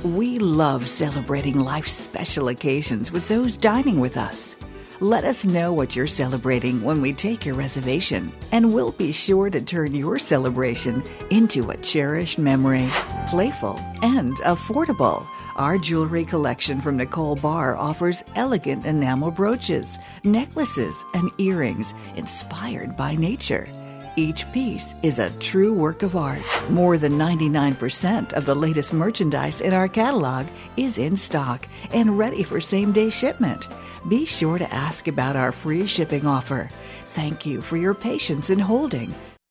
We love celebrating life's special occasions with those dining with us. Let us know what you're celebrating when we take your reservation, and we'll be sure to turn your celebration into a cherished memory. Playful and affordable, our jewelry collection from Nicole Barr offers elegant enamel brooches, necklaces, and earrings inspired by nature. Each piece is a true work of art. More than 99% of the latest merchandise in our catalog is in stock and ready for same-day shipment. Be sure to ask about our free shipping offer. Thank you for your patience in holding.